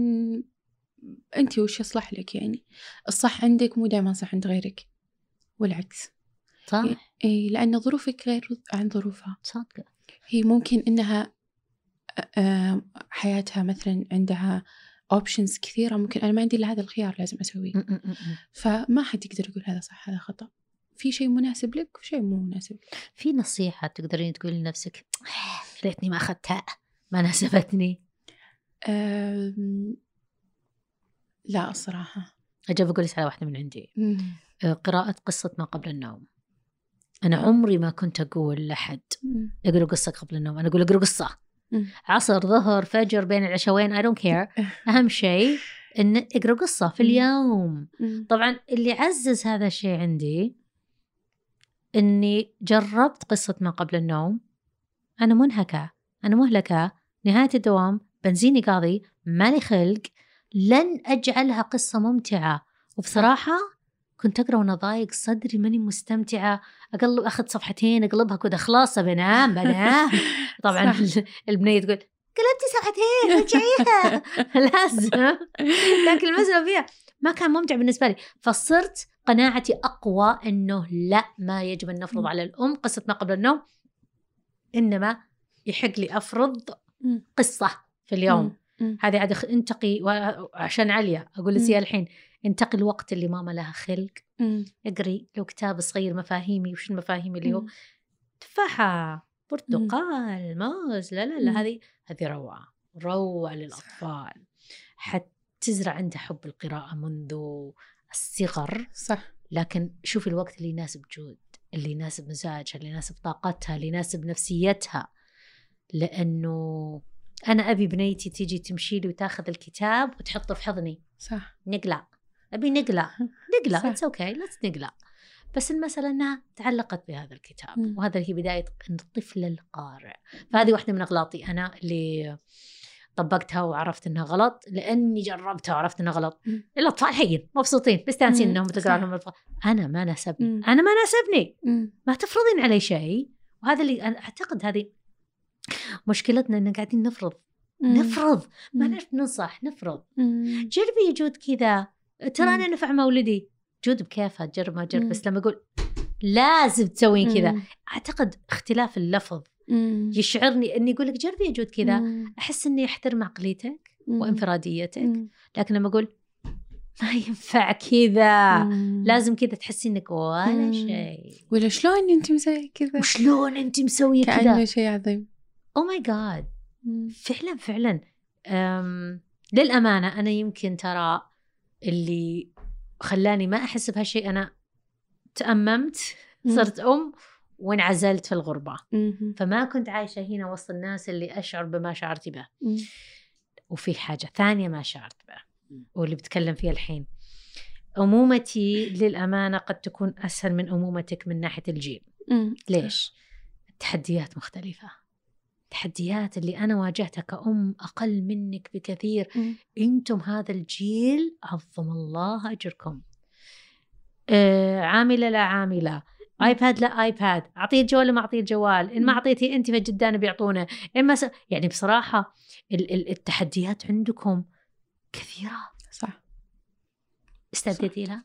أنت وش يصلح لك، يعني الصح عندك مو دائما صح عند غيرك والعكس. صح. إيه، لأن ظروفك غير عن ظروفها. صادقة. هي ممكن إنها حياتها مثلا عندها options كثيرة، ممكن أنا ما عندي إلا هذا الخيار لازم أسويه. فما حد يقدر يقول هذا صح هذا خطأ، في شيء مناسب لك وشيء مو مناسب لك. في نصيحة تقدرين تقولي لنفسك ليتني ما أخذتها، ما ناسبتني؟ لا الصراحة. أجل أقول لك على واحدة من عندي. قراءة قصة ما قبل النوم. أنا عمري ما كنت أقول لحد اقرأ قصة قبل النوم، أنا أقول اقرأ قصة عصر ظهر فجر بين العشوين I don't care. أهم شيء إن اقرأ قصة في اليوم. طبعا اللي عزز هذا الشيء عندي إني جربت قصة ما قبل النوم. أنا منهكة، أنا مهلكة، نهاية الدوام، بنزيني قاضي، مالي خلق، لن أجعلها قصة ممتعة. وبصراحة كنت أقرأ وأنا ضايق صدري، ماني مستمتعة، أقلب أخذ صفحتين أقلبها كده خلاص بنام. طبعا البنية تقول قلبتي صفحتين رجعيها لازم، لكن المسألة فيها ما كان ممتع بالنسبة لي. فصرت قناعتي أقوى إنه لا، ما يجب أن نفرض على الأم قصة ما قبل النوم، إنما يحق لي أفرض قصة في اليوم. هذه عاد انتقي، وعشان عليا أقول لسيا الحين انتقي الوقت اللي ماما لها خلق. اقري لو كتاب صغير مفاهيمي، وش المفاهيم اللي هو تفاحة برتقال موز، لا هذه روعة للأطفال، حتزرع عنده حب القراءة منذ الصغر. صح. لكن شوفي الوقت اللي يناسب جود، اللي يناسب مزاجها، اللي يناسب طاقتها، اللي يناسب نفسيتها. لأنه أنا أبي بنيتي تيجي تمشي لي وتاخذ الكتاب وتحطه في حضني. صح. نقلع، أبي نقلع it's okay let's نقلع. بس المسألة أنها تعلقت بهذا الكتاب، وهذا هي بداية الطفل القارئ. فهذه واحدة من أغلاطي أنا اللي طبقتها وعرفت أنها غلط، لأني جربتها وعرفت أنها غلط. الأطفال حيين مبسوطين بستانسين أنهم تقرأ لهم الأطفال. أنا ما ناسبني ما تفرضين علي شيء. وهذا اللي أنا أعتقد هذه مشكلتنا، إن قاعدين نفرض ما نعرف ننصح، نفرض. جربي جود كذا، ترى أنا نفع مولدي. جود بكيفها تجرب ما تجرب، بس لما أقول لازم تسوين كذا، أعتقد اختلاف اللفظ يشعرني إني أقول لك جربي جود كذا، أحس إني أحترم عقليتك وانفراديتك. لكن لما أقول ما ينفع كذا، لازم كذا تحسي إنك ولا شيء، ولا شلون أنت مسوي كذا، وشلون أنت مسوية كذا، كأنه شيء عظيم. Oh my God. فعلا للأمانة أنا يمكن ترى اللي خلاني ما أحس بهالشيء، أنا تأممت، صرت أم وانعزلت في الغربة، فما كنت عايشة هنا وسط الناس اللي أشعر بما شعرت به. وفي حاجة ثانية ما شعرت به واللي بتكلم فيها الحين، أمومتي للأمانة قد تكون أسهل من أمومتك من ناحية الجيل. ليش؟ التحديات مختلفة. التحديات اللي أنا واجهتها كأم أقل منك بكثير. أنتم هذا الجيل عظم الله أجركم، عاملة لا عاملة، آيباد لا آيباد، أعطيه الجوال ما أعطيه الجوال، إن ما أعطيتي أنت فجدان بيعطونه، يعني بصراحة التحديات عندكم كثيرة. صح. استعدتي لها؟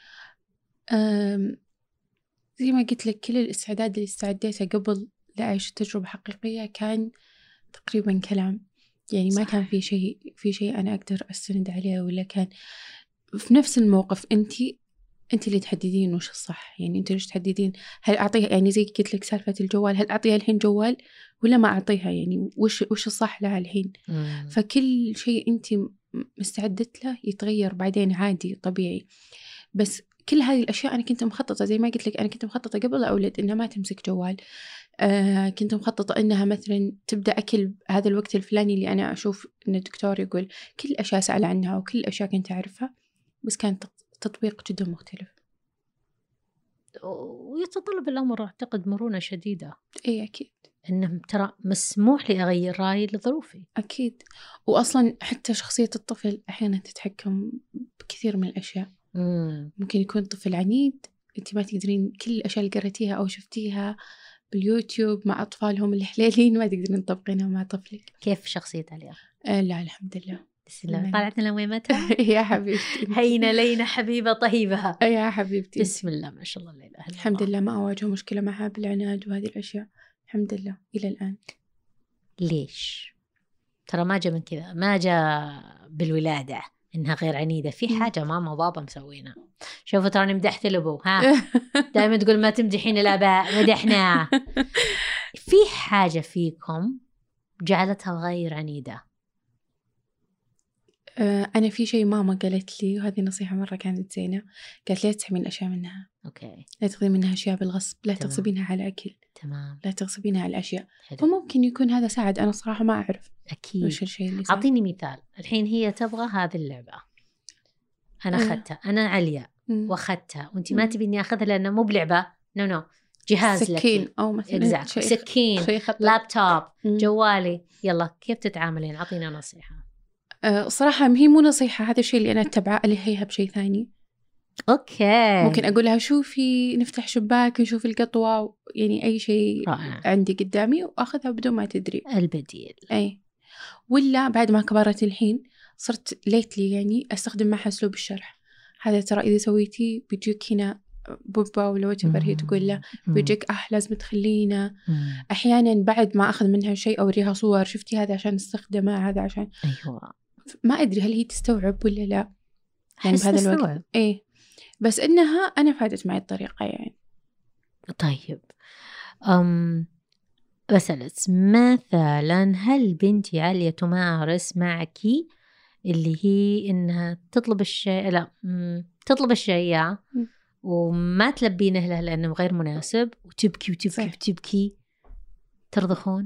زي ما قلت لك، كل الاستعداد اللي استعديته قبل لأعيش تجربة حقيقية كان تقريبا كلام، يعني ما كان في شيء أنا أقدر أستند عليه، ولا كان في نفس الموقف أنت اللي تحددين وش الصح. يعني أنت ليش تحددين هل أعطيها، يعني زي قلت لك سالفة الجوال، هل أعطيها الحين جوال ولا ما أعطيها، يعني وش الصح لها الحين. فكل شيء أنت مستعدت له يتغير بعدين عادي طبيعي. بس كل هذه الأشياء أنا كنت مخططة، زي ما قلت لك أنا كنت مخططة قبل أولد إنها ما تمسك جوال. كنت مخططة إنها مثلا تبدأ أكل هذا الوقت الفلاني اللي أنا أشوف إن الدكتور يقول. كل الأشياء أسأل عنها وكل الأشياء كنت أعرفها، بس كان تطبيق جدا مختلف. ويتطلب الأمر أعتقد مرونة شديدة. إيه أكيد. إنه ترى مسموح لي أغير رأيي لظروفي. أكيد. وأصلا حتى شخصية الطفل أحيانا تتحكم بكثير من الأشياء. ممكن يكون طفل عنيد، أنت ما تقدرين كل الأشياء اللي قرأتيها أو شفتيها باليوتيوب مع أطفالهم الحليلين ما تقدرين تطبقينها مع طفلك. كيف شخصية عليا؟ لا الحمد لله. بسم الله. طلعت لنا ويمتها. يا حبيبتي. هينا لينا حبيبة طيبة. يا حبيبتي. بسم الله ما شاء الله. لا الحمد لله ما أواجه مشكلة معها بالعناد وهذه الأشياء الحمد لله إلى الآن. ليش؟ ترى ما جاء من كذا، ما جاء بالولادة إنها غير عنيدة. في حاجة ماما وبابا مسوينها. شوفوا تراني مدحت الأبو، ها دائما تقول ما تمدحين الآباء، مدحنا. في حاجة فيكم جعلتها غير عنيدة؟ أنا في شيء ماما قالت لي، وهذه نصيحة مرة كانت زينة، قالت لي لا تسحبين الأشياء منها. أوكي. لا تاخذين منها أشياء بالغصب، لا تغصبينها على أكل. تمام. لا تغصبينها على الأشياء. حلو. فممكن يكون هذا ساعد. أنا صراحة ما أعرف أكيد. وش الشيء اللي ساعد. أعطيني مثال. الحين هي تبغى هذه اللعبة، أنا أخذتها، أنا عليا وأخذتها، وأنت ما تبيني أخذها لأنه مو بلعبة، نو جهاز سكين لك. أو مثلا سكين، لابتوب، جوالي، يلا كيف تتعاملين؟ أعطينا نصيحة. صراحة هي مو نصيحة، هذا الشيء اللي أنا أتبعه ألهيها بشيء ثاني. أوكي. ممكن أقول لها شوفي نفتح شباك نشوف القطوة، يعني أي شيء رائع. عندي قدامي وأخذها بدون ما تدري. البديل. أي. ولا بعد ما كبرت الحين صرت ليتلي يعني أستخدم معها أسلوب الشرح. هذا ترى إذا سويتي بيجيك هنا بوبا ولا واتبر، هي تقول له بيجيك لازم تخلينا. أحيانا بعد ما أخذ منها شيء أوريها صور، شفتي هذا عشان استخدمه، هذا عشان. أيوة. ما أدري هل هي تستوعب ولا لا يعني بهذا الوقت. إيه بس إنها أنا فادت معي الطريقة يعني. طيب بسألت مثلا، هل بنتي عليا تمارس معك اللي هي إنها تطلب الشيء، لا تطلب الشيء وما تلبينه له لأنه غير مناسب، وتبكي وتبكي وتبكي، ترضخون؟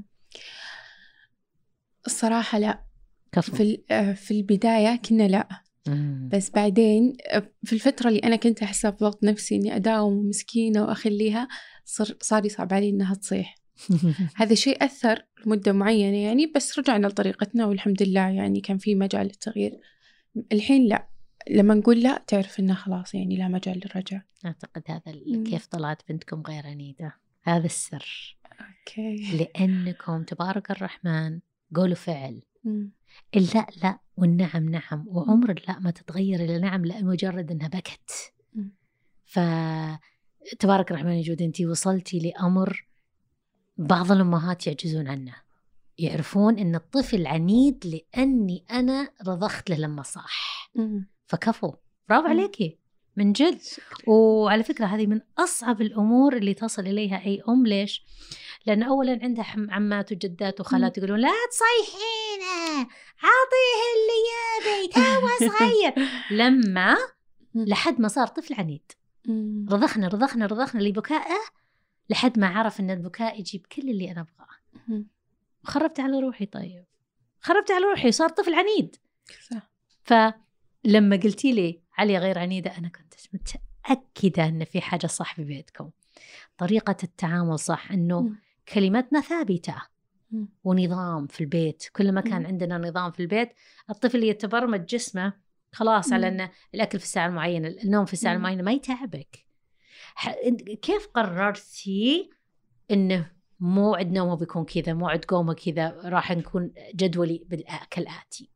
الصراحة لا. كفو. في البداية كنا لا. بس بعدين في الفترة اللي أنا كنت أحسها بضغط نفسي إني أداوم مسكينة وأخليها، صار يصعب علي إنها تصيح. هذا الشيء أثر لمدة معينة يعني، بس رجعنا لطريقتنا والحمد لله يعني كان في مجال للتغيير. الحين لا، لما نقول لا تعرف إنه خلاص يعني لا مجال للرجع. أعتقد هذا كيف طلعت بنتكم غير عنيدة، هذا السر. أوكي. لأنكم تبارك الرحمن قولوا فعل. اللا لا والنعم نعم، وعمر اللا ما تتغير إلى نعم لمجرد أنها بكت. فتبارك الرحمن يجود، أنتي وصلتي لأمر بعض الأمهات يعجزون عنه، يعرفون أن الطفل عنيد لأني أنا رضخت له لما صاح. فكفو، برافو عليكي من جد. وعلى فكرة هذه من أصعب الأمور اللي تصل إليها أي أم. ليش؟ لأن أولا عندها عمات وجدات وخالات يقولون لا تصيحينه، عطيه اللي يبي تو صغير. لما لحد ما صار طفل عنيد رضخنا رضخنا رضخنا لبكائه لحد ما عرف أن البكاء يجيب كل اللي أنا أبغاه. وخربت على روحي. طيب خربت على روحي، صار طفل عنيد. صح. فلما قلتي لي علي غير عنيدة، أنا كنت متأكدة أن في حاجة صح ببيتكم، طريقة التعامل صح، أنه كلمتنا ثابتة ونظام في البيت. كل ما كان عندنا نظام في البيت، الطفل يتبرمج جسمه خلاص على أن الأكل في الساعة المعينة، النوم في الساعة المعينة، ما يتعبك. كيف قررتي أنه موعد نومه بيكون كذا، موعد قومه كذا، راح نكون جدولي كالآتي؟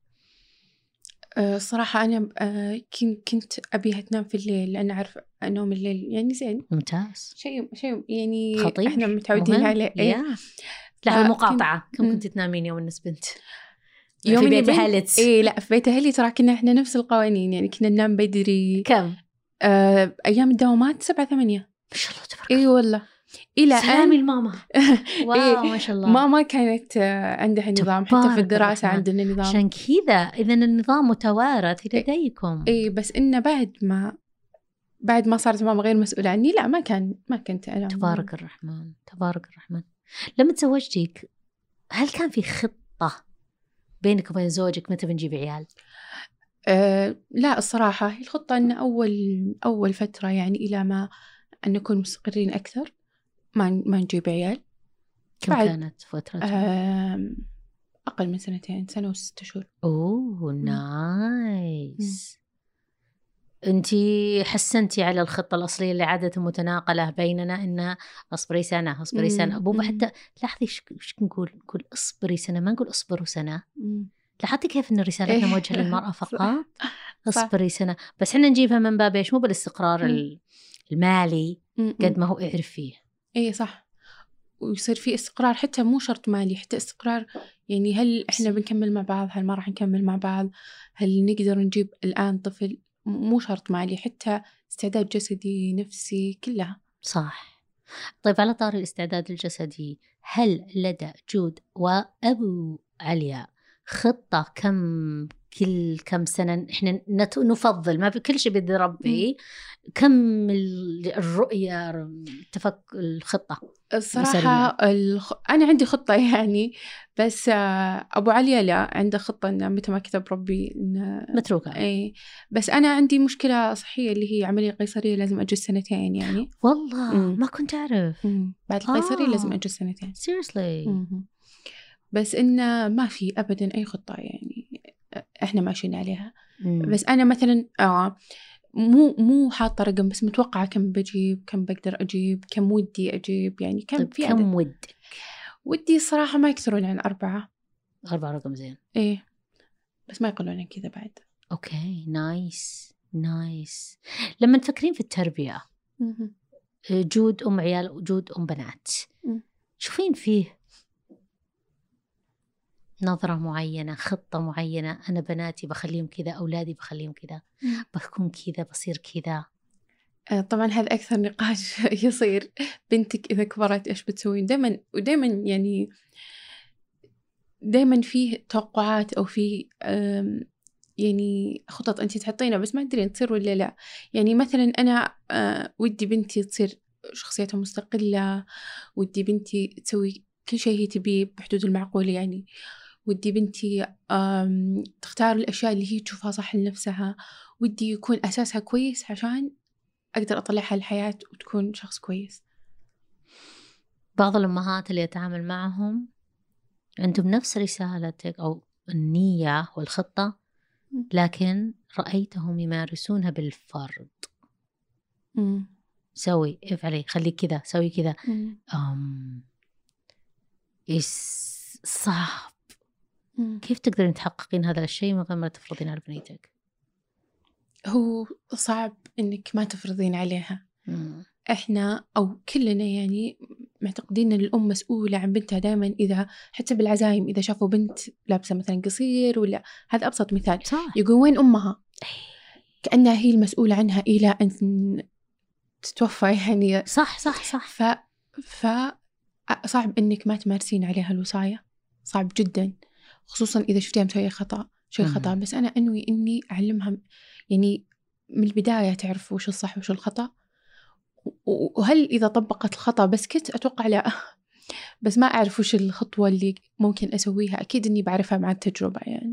صراحة أنا كنت أبيها تنام في الليل، لأن أعرف نوم الليل يعني زين. ممتاز. شيء يعني خطير. إحنا متعودين عليه. لحظة مقاطعة، كم كنت تنامين يوم الناس بنت؟ يوم في بيت أهلت؟ لا في بيت أهلي ترى كنا إحنا نفس القوانين يعني، كنا ننام بدري. كم؟ أيام الدوامات 7-8. ما شاء الله تبارك الله. والله إلى سلامي الماما. واو ما شاء الله. ماما كانت عندها نظام، حتى في الدراسة عندنا نظام. عشان كذا إذن النظام متوارث لديكم. بس إنه بعد ما صارت ماما غير مسؤولة عني، لا ما كنت أنا. تبارك الرحمن تبارك الرحمن. لما تزوجتك هل كان في خطة بينك وبين زوجك متى بنجيب عيال؟ لا الصراحة هي الخطة أن أول فترة يعني إلى ما أن نكون مستقرين أكثر ما نجيب عيال. كم كانت فترة؟ أقل من 2 سنة و6 شهور. أوه نايس. أنتي حسنتي على الخطة الأصلية اللي عادة متناقلة بيننا، إنها أصبري سنة أصبري سنة. أبوبا حتى لاحظي إيش نقول أصبري سنة، ما نقول أصبروا سنة. لاحظتي كيف إن رسالتنا موجهة للمرأة فقط؟ أصبري سنة، بس إحنا نجيبها من باب إيش؟ مو بالاستقرار المالي قد ما هو اعرف فيه. إيه صح، ويصير في استقرار، حتى مو شرط مالي، حتى استقرار يعني هل إحنا بنكمل مع بعض، هل ما راح نكمل مع بعض، هل نقدر نجيب الآن طفل. مو شرط مالي، حتى استعداد جسدي نفسي كلها. صح. طيب على طاري الاستعداد الجسدي، هل لدى جود وأبو عليا خطة كل كم سنة إحنا نفضل، ما بكل شيء بدي ربي، كم الرؤية الخطة الصراحة أنا عندي خطة يعني، بس أبو عليا لا عنده خطة إنه متى ما كتب ربي متروكة. إيه، بس أنا عندي مشكلة صحية اللي هي عملية قيصرية، لازم أجلس 2 يعني. والله ما كنت أعرف. بعد القيصرية لازم أجلس 2. seriously. بس إنه ما في أبدا أي خطة يعني إحنا ماشيين عليها. بس أنا مثلا مو حاطة رقم، بس متوقعة كم بجيب، كم بقدر أجيب، كم ودي أجيب يعني. طيب كم ودك؟ ودي صراحة ما يكثرون عن 4 رقم زين. إيه، بس ما يقولون كذا بعد. أوكي نايس. لما تفكرين في التربية، جود أم عيال وجود أم بنات، شوفين فيه نظرة معينة، خطة معينة؟ أنا بناتي بخليهم كذا، أولادي بخليهم كذا، بكون كذا، بصير كذا. طبعا هذا أكثر نقاش يصير. بنتك إذا كبرت إيش بتسوين؟ ودائما يعني دائما فيه توقعات أو فيه يعني خطط أنت تحطينها، بس ما أدري تصير ولا لا. يعني مثلا أنا ودي بنتي تصير شخصيتها مستقلة، ودي بنتي تسوي كل شيء هي تبيه بحدود المعقول يعني. ودي بنتي تختار الأشياء اللي هي تشوفها صح لنفسها. ودي يكون أساسها كويس عشان أقدر أطلعها الحياة وتكون شخص كويس. بعض الأمهات اللي أتعامل معهم عندهم نفس رسالتك أو النية والخطة، لكن رأيتهم يمارسونها بالفرض. سوي، افعلي، خليك كذا، سوي كذا. صعب. كيف تقدرين تحققين هذا الشيء من غير ما تفرضين على بنيتك؟ هو صعب إنك ما تفرضين عليها. إحنا أو كلنا يعني معتقدين أن الأم مسؤولة عن بنتها دائما. إذا حتى بالعزايم إذا شافوا بنت لابسة مثلا قصير ولا، هذا أبسط مثال، يقول وين أمها؟ كأنها هي المسؤولة عنها إلى أن تتوفى يعني. صح. صعب إنك ما تمارسين عليها الوصاية، صعب جدا، خصوصا إذا شفتيها مسوية شيء خطأ. بس أنا أنوي إني أعلمها يعني من البداية تعرف وش الصح وش الخطأ. وهل إذا طبقت الخطأ بس كنت أتوقع لا، بس ما أعرف وش الخطوة اللي ممكن أسويها. أكيد إني بعرفها مع التجربة يعني.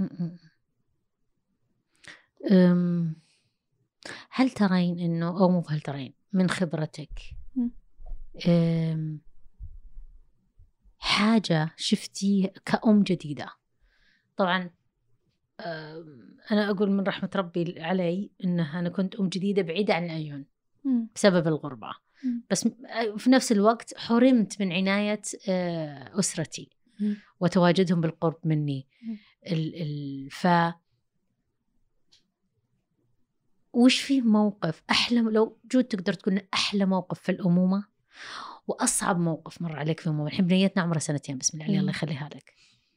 هل ترين إنه، أو مو هل ترين من خبرتك حاجة شفتي كأم جديدة؟ طبعا أنا أقول من رحمة ربي علي إنها أنا كنت أم جديدة بعيدة عن العيون بسبب الغربة، بس في نفس الوقت حرمت من عناية أسرتي وتواجدهم بالقرب مني. وش فيه موقف أحلى، لو جود تقدر تقول أحلى موقف في الأمومة وأصعب موقف مر عليك في الأمومة؟ الحين بنيتنا عمرها 2 بسم الله عليه، الله يخليها لك.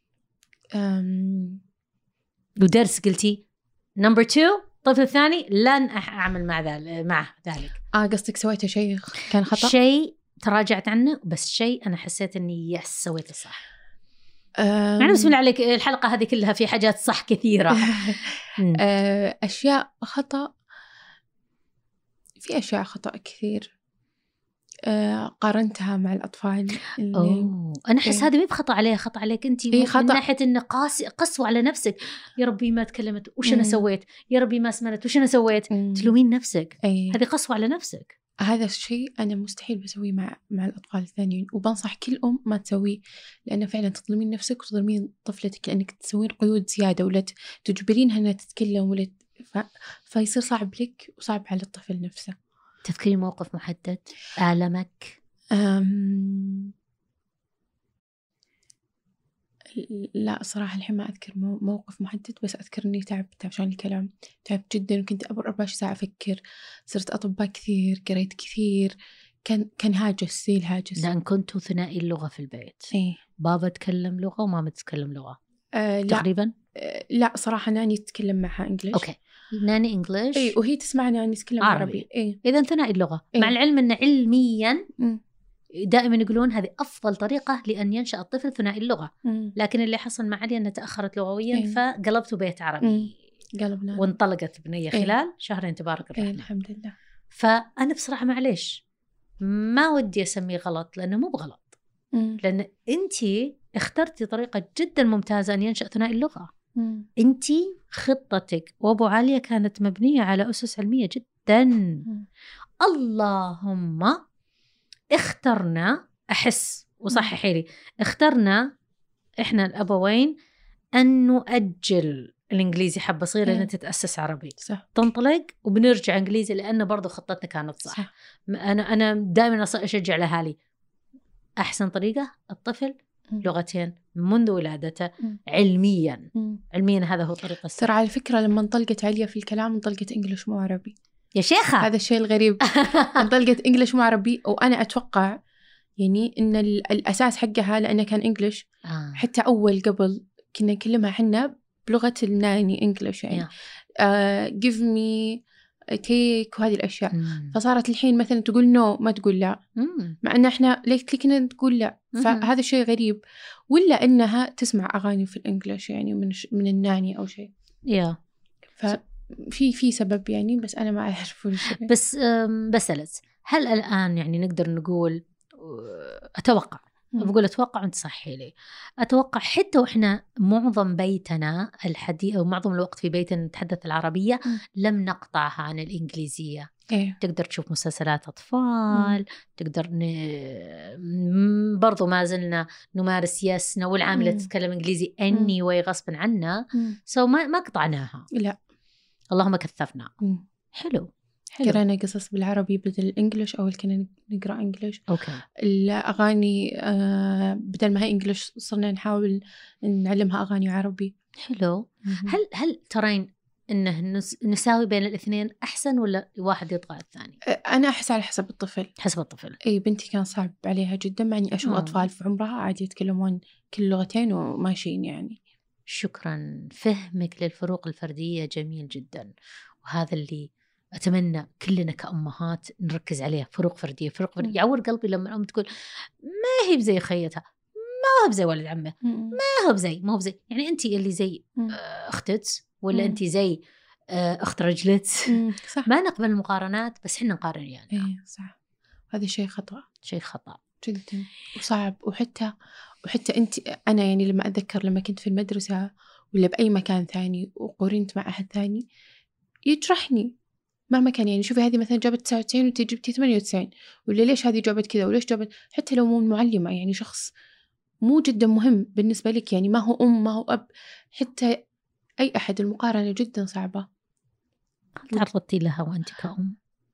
ودرس قلتي نمبر 2 الطفل الثاني لن أعمل مع ذلك. قصدك سويته شيء كان خطأ؟ شيء تراجعت عنه، بس شيء أنا حسيت أني سويته صح. يعني بسم الله عليك الحلقة هذه كلها في حاجات صح كثيرة. أشياء خطأ، في أشياء خطأ كثير. قارنتها مع الأطفال. أنا أحس هذا ما بخطأ عليها، خطأ عليك أنت من ناحية إنه قسوة على نفسك. يا ربي ما تكلمت وش أنا سويت، يا ربي ما سمعت وش أنا سويت، تلومين نفسك. هذه قسوة على نفسك. هذا الشيء أنا مستحيل بسويه مع الأطفال الثانيين، وبنصح كل أم ما تسويه، لأنه فعلا تظلمين نفسك وتظلمين طفلتك، لأنك تسوين قيود زيادة ولا تجبرينها أنها تتكلم ولا فيصير صعب لك وصعب على الطفل نفسه. تذكري موقف محدد آلمك؟ لا صراحة الحين ما أذكر موقف محدد، بس أذكر إني تعبت عشان الكلام، تعبت جدا، وكنت 24 ساعة أفكر، صرت أطباء كثير، قريت كثير، كان هاجس زي الهاجس. لأن كنتوا ثنائي اللغة في البيت. إيه. بابا تكلم لغة وماما تتكلم لغة. تقريبا. لا صراحة ناني تتكلم معها إنجليش. أوكي. ناني إنجليش. إيه، وهي تسمع ناني تتكلم عربي. إيه. إذا ثنائي اللغة. إيه. مع العلم أن علميا دائما يقولون هذه أفضل طريقة لأن ينشأ الطفل ثنائي اللغة. لكن اللي حصل مع علي أنها تأخرت لغويا. إيه. فقلبته بيت عربي. قلبنا. وانطلقت بنية خلال إيه. شهرين تبارك الرحمن. إيه الحمد لله. فأنا بصراحة معليش ما ودي أسميه غلط، لأنه مو بغلط. لأن أنتي اخترتي طريقة جدا ممتازة أن ينشأ ثنائي اللغة. أنتي خطتك وأبو عالية كانت مبنية على أسس علمية جدا. اللهم اخترنا، أحس وصححي لي، اخترنا إحنا الأبوين أن نؤجل الإنجليزي حبة صغيرة لأن تتأسس عربي. صح. تنطلق وبنرجع إنجليزي، لأنه برضو خطتنا كانت صح. أنا دائما أشجع لأهالي أحسن طريقة الطفل لغتين منذ ولادته. علميا هذا هو طريقة الصح. ترى على فكرة لما انطلقت عليا في الكلام انطلقت إنجليش مو عربي يا شيخة. هذا الشيء الغريب. انطلقت إنجليش مو عربي، وأنا أتوقع يعني إن الأساس حقها لأنه كان إنجليش. حتى أول قبل كنا نكلمها حنا بلغة الناني إنجليش يعني give me take وهذه الأشياء. فصارت الحين مثلا تقول نو ما تقول لا، مع أن إحنا ليش كنا تقول لا. فهذا الشيء غريب. ولا إنها تسمع أغاني في الإنجليش يعني من الناني أو شيء. ففي سبب يعني، بس أنا ما أعرف وش. بس بسألت هل الآن يعني نقدر نقول أتوقع بقول أتوقع وانت صحي لي، أتوقع حتى وإحنا معظم بيتنا الحديث أو معظم الوقت في بيتنا نتحدث العربية لم نقطعها عن الإنجليزية. تقدر تشوف مسلسلات أطفال، تقدر برضو ما زلنا نمارس يسنا، والعاملة تتكلم إنجليزي anyway غصبا عنا. ما قطعناها. لا اللهم كثفنا. حلو. قرأنا قصص بالعربي بدل الإنجليش، أول كنا نقرأ إنجليش. الأغاني بدل ما هي إنجليش صرنا نحاول نعلمها أغاني عربي. حلو. هل ترين إنه نساوي بين الاثنين أحسن ولا واحد يطغى الثاني؟ أنا أحس على حسب الطفل. حسب الطفل. أي بنتي كان صعب عليها جدا، مع إني أشوف أطفال في عمرها عادي يتكلمون كل لغتين وماشيين يعني. شكرا. فهمك للفروق الفردية جميل جدا، وهذا اللي أتمنى كلنا كأمهات نركز عليه. فروق فردية. يعور قلبي لما الأم تقول ما هي بزي خيتها، ما هو بزي ولد عمه، ما هو بزي يعني أنتي اللي زي أختك ولا أنتي زي أخت رجلت. ما نقبل المقارنات، بس حنا نقارن يعني. إيه صح. هذا شيء خطأ جدا وصعب. وحتى أنا يعني لما أتذكر لما كنت في المدرسة ولا بأي مكان ثاني وقارنت مع أحد ثاني يجرحني مهما كان. يعني شوفي هذه مثلا جابت 99 وانتي جبتي 98، ولا ليش هذه جابت كذا وليش جابت، حتى لو مو المعلمة يعني شخص مو جدا مهم بالنسبة لك، يعني ما هو أم ما هو أب، حتى أي أحد. المقارنة جدا صعبة. تعرضتي لها وأنت كأم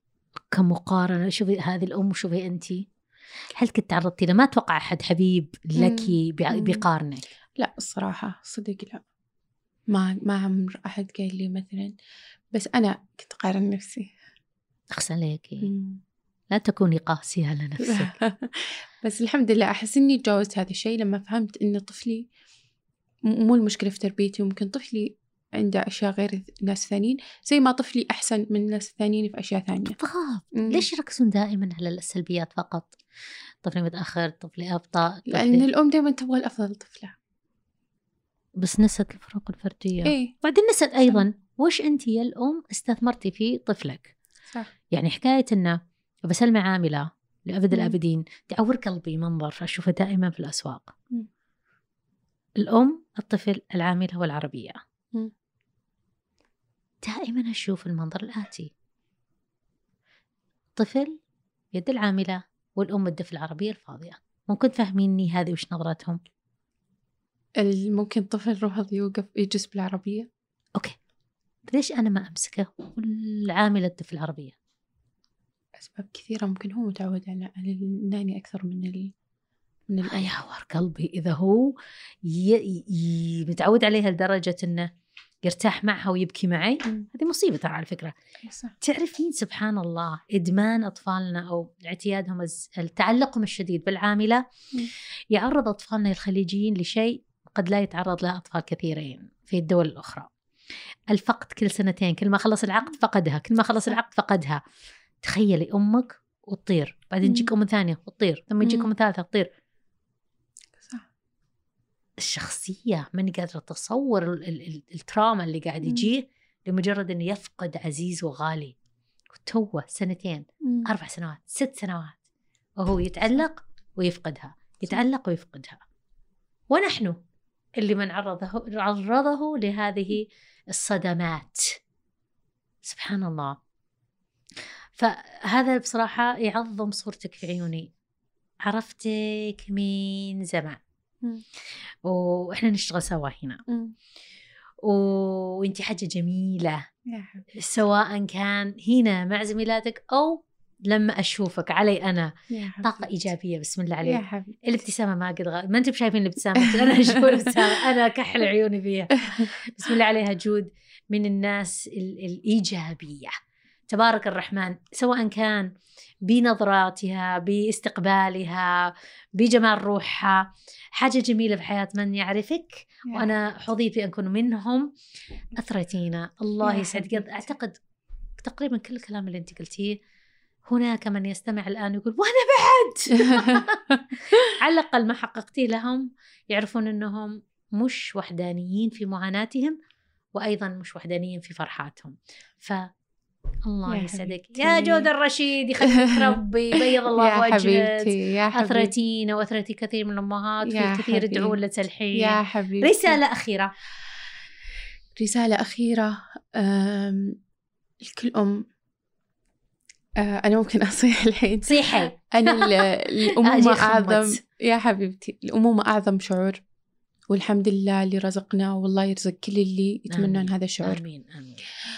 كمقارنة؟ شوفي هذه الأم وشوفي أنتي، هل كنت تعرضتي لها؟ ما أتوقع أحد حبيب لك بيقارنك. لا الصراحة صدق لا، ما عمر أحد قال لي مثلا، بس أنا كنت أقارن نفسي. أحسن ليكي. لا تكوني قاسية على نفسك. بس الحمد لله أحس إني تجاوزت هذا الشيء لما فهمت إن طفلي مو المشكلة في تربيتي، وممكن طفلي عنده أشياء غير الناس الثانيين، زي ما طفلي أحسن من الناس الثانيين في أشياء ثانية. بالضبط. ليش يركزون دائما على السلبيات فقط؟ طفلي متأخر، طفلي أبطأ، لأن الأم دائما تبغى الأفضل لطفلها، بس نست الفروق الفردية. إيه؟ بعدين نست أيضا وش أنت يا الأم استثمرتي في طفلك. صح. يعني حكاية إنه بسلمى عاملة لأبد الأبدين تعور قلبي منظر أشوفه دائما في الأسواق. الأم، الطفل، العاملة والعربية. دائما أشوف المنظر الآتي: طفل يد العاملة والأم تدف العربية الفاضية. ممكن تفهميني هذه وش نظرتهم؟ ممكن طفل رفض يوقف يجلس بالعربية. أوكي، ليش أنا ما أمسكه والعاملة تدف العربية؟ أسباب كثيرة. ممكن هو متعود على الناني أكثر من يا ور قلبي، إذا هو متعود عليها لدرجة إنه يرتاح معها ويبكي معي، هذه مصيبة ترى على فكرة. صح. تعرفين سبحان الله إدمان أطفالنا أو اعتيادهم تعلقهم الشديد بالعاملة يعرض أطفالنا الخليجيين لشيء قد لا يتعرض له أطفال كثيرين في الدول الأخرى. الفقد كل سنتين، كل ما خلص العقد فقدها، كل ما خلص العقد فقدها. تخيلي أمك وتطير، بعدين تجيك أم ثانية وتطير، ثم تجيك أم ثالثة وتطير. الشخصية ماني قادرة أتصور التراما اللي قاعد يجيه لمجرد أنه يفقد عزيز وغالي، وتوه 2 4 سنوات 6 سنوات وهو يتعلق ويفقدها، يتعلق ويفقدها. ونحن اللي من عرضه لهذه الصدمات. سبحان الله. فهذا بصراحة يعظم صورتك في عيوني. عرفتك من زمان وإحنا نشتغل سوا هنا وإنتي حاجة جميلة سواء كان هنا مع زميلاتك أو لما أشوفك علي أنا. طاقة إيجابية بسم الله عليك. الابتسامة ما قد ما أنتم شايفين الابتسامة، أنا أشوف الابتسامة، أنا كحل عيوني فيها. بسم الله عليها. جود من الناس الإيجابية تبارك الرحمن، سواء كان بنظراتها، باستقبالها، بجمال روحها. حاجة جميلة في حياة من يعرفك، وأنا حظيت بأن أكون منهم. أثرتينا، الله يسعدك. أعتقد تقريبا كل الكلام اللي أنت قلتيه هناك من يستمع الآن يقول وأنا بعد. على الأقل ما حققتي لهم يعرفون أنهم مش وحدانيين في معاناتهم، وأيضا مش وحدانيين في فرحاتهم. الله يسعدك يا جود الرشيد، يخليك ربي، بيض الله وجهك. أثرتينا وأثرتي كثير من الأمهات، في كثير يدعون لتلحين. يا حبيبتي. رسالة أخيرة. رسالة أخيرة لكل أم. أنا ممكن أصيح الحين؟ صيحي. أنا الأمومة أعظم يا حبيبتي، الأمومة أعظم شعور، والحمد لله اللي رزقنا، والله يرزق كل اللي يتمنون هذا الشعور. آمين آمين.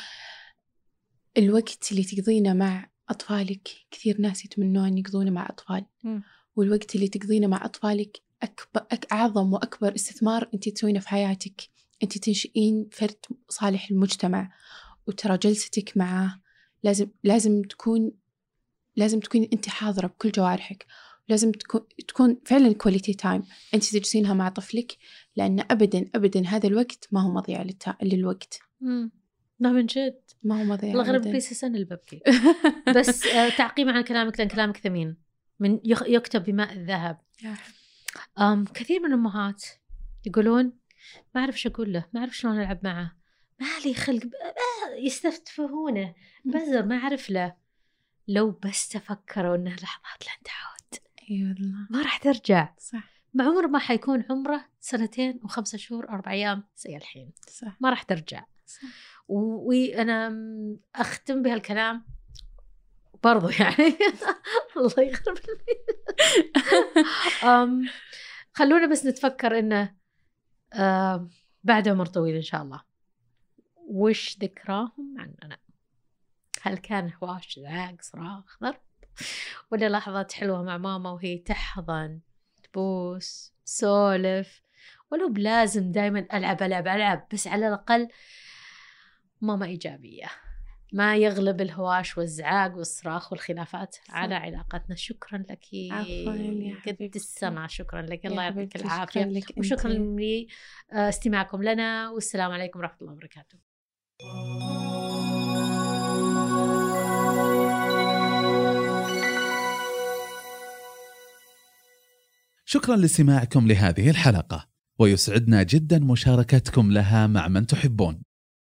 الوقت اللي تقضينه مع أطفالك، كثير ناس يتمنون يقضونه مع أطفال، والوقت اللي تقضينه مع أطفالك أعظم وأكبر استثمار أنت تسوينه في حياتك. أنت تنشئين فرد صالح المجتمع، وترى جلستك معه لازم تكون أنت حاضرة بكل جوارحك. لازم تكون فعلا كواليتي تايم أنت تجلسينها مع طفلك، لأن أبدا هذا الوقت ما هو مضيع للوقت. لا من جد ما هو مضيع. الله غرب بيس سنة الببكي. بس تعقيب عن كلامك، لأن كلامك ثمين من يكتب بماء الذهب. كثير من الأمهات يقولون ما أعرف شو أقول له، ما أعرف شلون ألعب معه، ما لي خلق، يستفتفهونه بزر، ما أعرف له. لو بس تفكروا أنه لحظات لن تعود. والله ما راح ترجع. صح. مع عمر ما حيكون عمره 2 و5 شهور 4 أيام زي الحين. صح. ما راح ترجع. صح. وأنا أختم بهالكلام برضو يعني الله يخرب خلونا بس نتفكر إنه بعد عمر طويل إن شاء الله وش ذكراهم عننا. هل كان هواش زعاق صراخ ضرب، ولا لحظات حلوة مع ماما وهي تحضن تبوس سولف، ولو بلازم دايما ألعب بس على الأقل ماما إيجابية، ما يغلب الهواش والزعاق والصراخ والخلافات على علاقتنا. شكرا لك قد السمع. شكرا لك، الله يعطيك العافية، وشكرا لاستماعكم لنا، والسلام عليكم ورحمة الله وبركاته. شكرا لاستماعكم لهذه الحلقة، ويسعدنا جدا مشاركتكم لها مع من تحبون.